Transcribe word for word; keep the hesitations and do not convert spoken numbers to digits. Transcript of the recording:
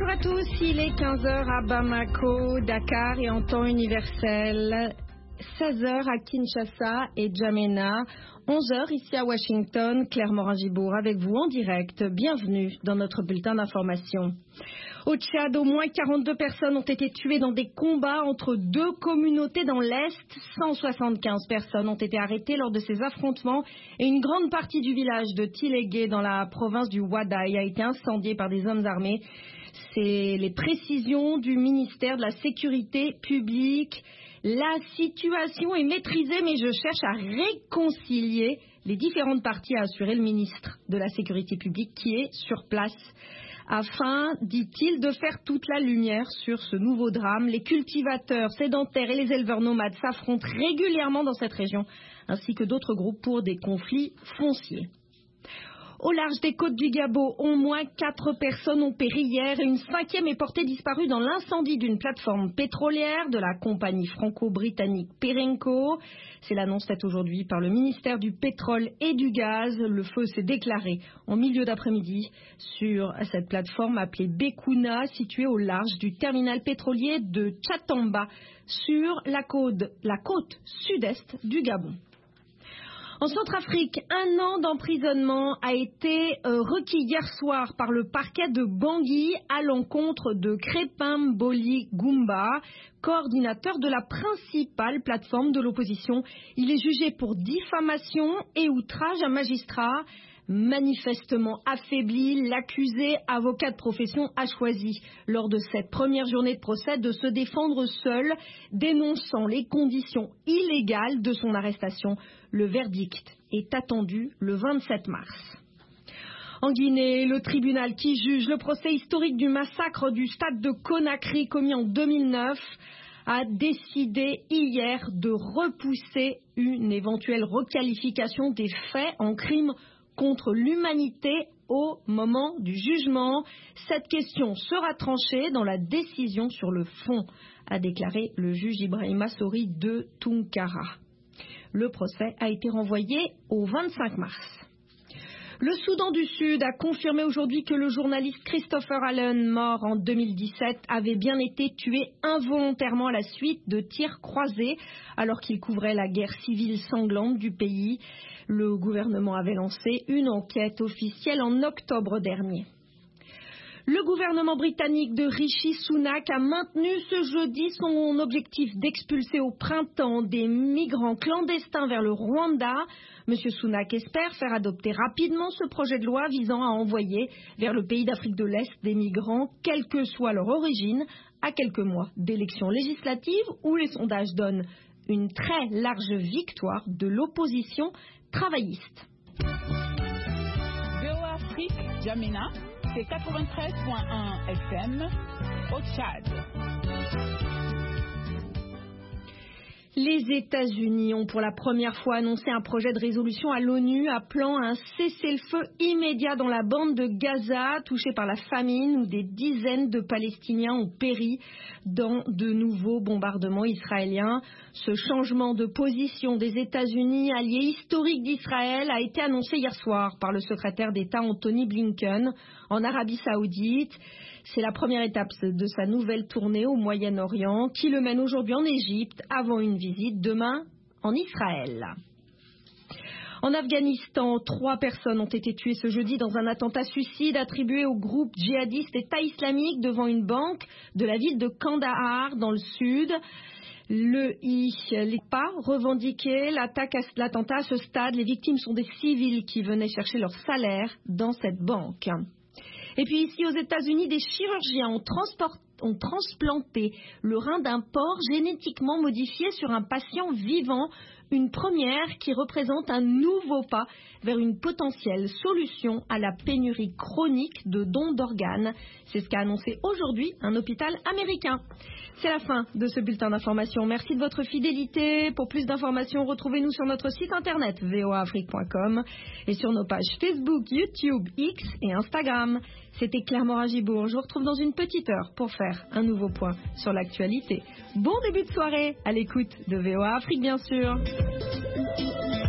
Bonjour à tous, il est quinze heures à Bamako, Dakar et en temps universel, seize heures à Kinshasa et Djamena, onze heures ici à Washington, Claire Morin-Gibourg avec vous en direct. Bienvenue dans notre bulletin d'information. Au Tchad, au moins quarante-deux personnes ont été tuées dans des combats entre deux communautés dans l'Est. cent soixante-quinze personnes ont été arrêtées lors de ces affrontements et une grande partie du village de Tilégué dans la province du Wadaï a été incendiée par des hommes armés. C'est les précisions du ministère de la Sécurité publique. La situation est maîtrisée, mais je cherche à réconcilier les différentes parties, a assuré le ministre de la Sécurité publique qui est sur place. Afin, dit-il, de faire toute la lumière sur ce nouveau drame. Les cultivateurs sédentaires et les éleveurs nomades s'affrontent régulièrement dans cette région, ainsi que d'autres groupes pour des conflits fonciers. Au large des côtes du Gabon, au moins quatre personnes ont péri hier et une cinquième est portée disparue dans l'incendie d'une plateforme pétrolière de la compagnie franco-britannique Perenco. C'est l'annonce faite aujourd'hui par le ministère du pétrole et du gaz. Le feu s'est déclaré en milieu d'après-midi sur cette plateforme appelée Bekuna, située au large du terminal pétrolier de Tchatamba, sur la côte, la côte sud-est du Gabon. En Centrafrique, un an d'emprisonnement a été euh, requis hier soir par le parquet de Bangui à l'encontre de Crépin Mboli Goumba, coordinateur de la principale plateforme de l'opposition. Il est jugé pour diffamation et outrage à magistrat. Manifestement affaibli, l'accusé, avocat de profession, a choisi, lors de cette première journée de procès, de se défendre seul, dénonçant les conditions illégales de son arrestation. Le verdict est attendu le vingt-sept mars. En Guinée, le tribunal qui juge le procès historique du massacre du stade de Conakry commis en deux mille neuf a décidé hier de repousser une éventuelle requalification des faits en crime contre l'humanité au moment du jugement. Cette question sera tranchée dans la décision sur le fond, a déclaré le juge Ibrahima Sori de Tunkara. Le procès a été renvoyé au vingt-cinq mars. Le Soudan du Sud a confirmé aujourd'hui que le journaliste Christopher Allen, mort en deux mille dix-sept, avait bien été tué involontairement à la suite de tirs croisés alors qu'il couvrait la guerre civile sanglante du pays. Le gouvernement avait lancé une enquête officielle en octobre dernier. Le gouvernement britannique de Rishi Sunak a maintenu ce jeudi son objectif d'expulser au printemps des migrants clandestins vers le Rwanda. Monsieur Sunak espère faire adopter rapidement ce projet de loi visant à envoyer vers le pays d'Afrique de l'Est des migrants, quelle que soit leur origine, à quelques mois d'élections législatives où les sondages donnent une très large victoire de l'opposition travailliste. V O A Afrique, Djamena, c'est quatre-vingt-treize virgule un F M au Tchad. Les États-Unis ont pour la première fois annoncé un projet de résolution à l'ONU appelant à un cessez-le-feu immédiat dans la bande de Gaza, touchée par la famine, où des dizaines de Palestiniens ont péri dans de nouveaux bombardements israéliens. Ce changement de position des États-Unis, allié historique d'Israël, a été annoncé hier soir par le secrétaire d'État Anthony Blinken en Arabie Saoudite. C'est la première étape de sa nouvelle tournée au Moyen-Orient qui le mène aujourd'hui en Égypte avant une visite demain en Israël. En Afghanistan, trois personnes ont été tuées ce jeudi dans un attentat suicide attribué au groupe djihadiste État islamique devant une banque de la ville de Kandahar dans le sud. Le I n'a pas revendiqué l'attaque à l'attentat à ce stade. Les victimes sont des civils qui venaient chercher leur salaire dans cette banque. Et puis ici aux États-Unis, des chirurgiens ont, ont transplanté le rein d'un porc génétiquement modifié sur un patient vivant, une première qui représente un nouveau pas vers une potentielle solution à la pénurie chronique de dons d'organes. C'est ce qu'a annoncé aujourd'hui un hôpital américain. C'est la fin de ce bulletin d'information. Merci de votre fidélité. Pour plus d'informations, retrouvez-nous sur notre site internet v o a afrique point com et sur nos pages Facebook, YouTube, X et Instagram. C'était Claire Morin-Gibourg. Je vous retrouve dans une petite heure pour faire un nouveau point sur l'actualité. Bon début de soirée à l'écoute de V O A Afrique, bien sûr.